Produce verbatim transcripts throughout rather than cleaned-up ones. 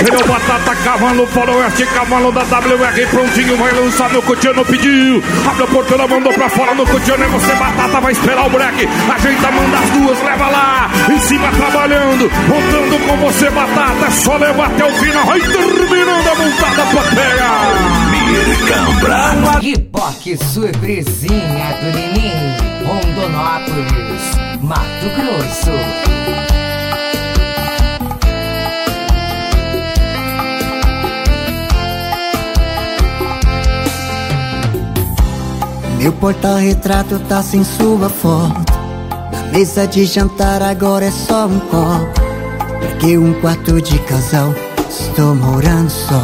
Ele é o Batata, cavalo, faroeste, cavalo da W R, prontinho, vai lançar, meu Cotiano pediu. Abre a porteira, mandou pra fora no Cotiano, é você, Batata, vai esperar o break. Ajeita, manda as duas, leva lá, em cima trabalhando, voltando com você, Batata, é só levar até o final, vai terminando a montada pra pegar. Pipoque surpresinha do Nininho, Rondonópolis, Mato Grosso. Meu porta-retrato tá sem sua foto. Na mesa de jantar agora é só um copo. Peguei um quarto de casal, estou morando só.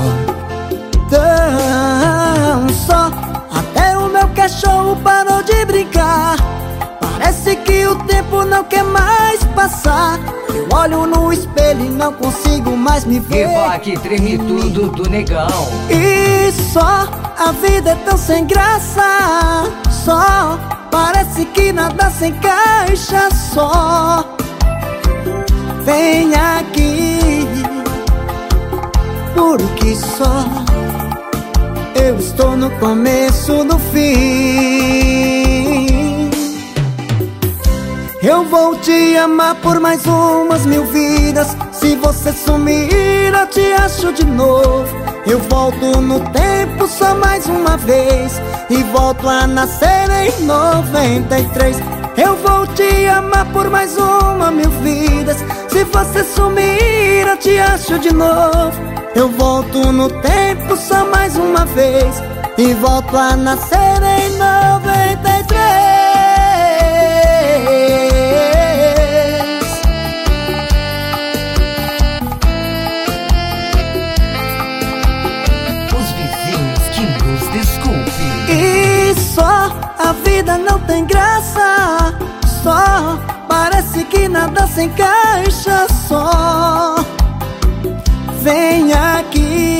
Tão só, até o meu cachorro parou de brincar. Parece que o tempo não quer mais passar. Eu olho no espelho e não consigo mais me ver. Pipoque treme tudo do negão. E só, a vida é tão sem graça. Só, parece que nada se encaixa. Só, vem aqui, porque só eu estou no começo do fim. Eu vou te amar por mais umas mil vidas. Se você sumir, eu te acho de novo. Eu volto no tempo só mais uma vez e volto a nascer em noventa e três. Eu vou te amar por mais uma mil vidas. Se você sumir, eu te acho de novo. Eu volto no tempo só mais uma vez e volto a nascer em noventa e três. Os vizinhos que nos desculpem. E só, a vida não tem graça. Só, parece que nada se encaixa. Só, vem aqui,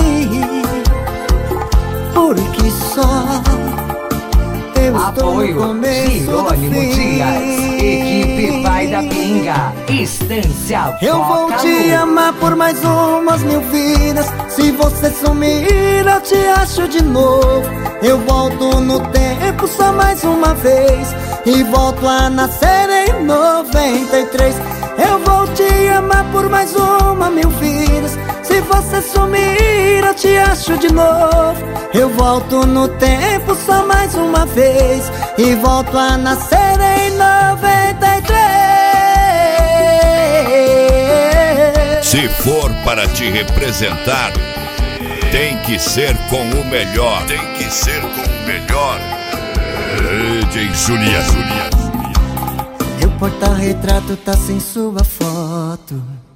porque só eu estou no começo Jerônimo do fim. Dias, equipe Pai da Pinga, Estância Eu vou Foca te Lu. amar por mais umas mil vidas. Se você sumir, eu te acho de novo. Eu volto no tempo só mais uma vez e volto a nascer em noventa e três. Eu vou te amar por mais uma mil vidas. Se você sumir, eu te acho de novo. Eu volto no tempo só mais uma vez e volto a nascer em noventa e três. Se for para te representar, tem que ser com o melhor. Tem que ser com o melhor. D J Julia, Julia. Meu porta-retrato tá sem sua foto.